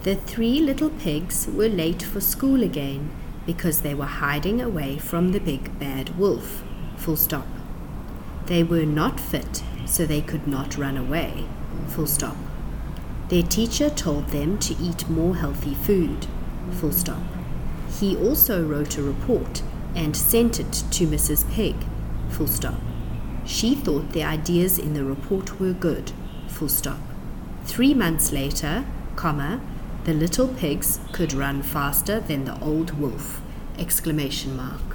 The 3 little pigs were late for school again because they were hiding away from the big bad wolf. Full stop. They were not fit, so they could not run away. Full stop. Their teacher told them to eat more healthy food. Full stop. He also wrote a report and sent it to Mrs. Pig. Full stop. She thought the ideas in the report were good. Full stop. 3 months later, comma, the little pigs could run faster than the old wolf! Exclamation mark.